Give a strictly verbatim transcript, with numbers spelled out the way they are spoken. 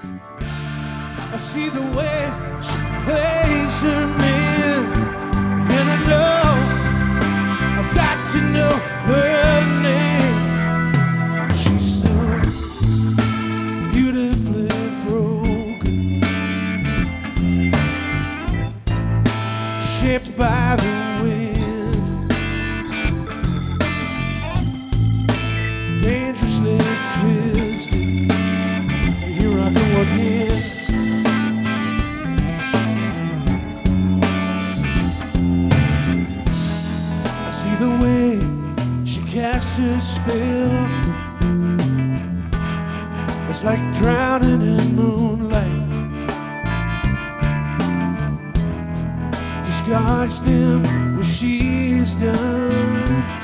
I see the way she plays her man, and I know I've got to know her name. She's so beautifully broken, shaped by the wind, dangerously twisted. Here I go again. The way she cast her spell, it's like drowning in moonlight. Discards them when she's done.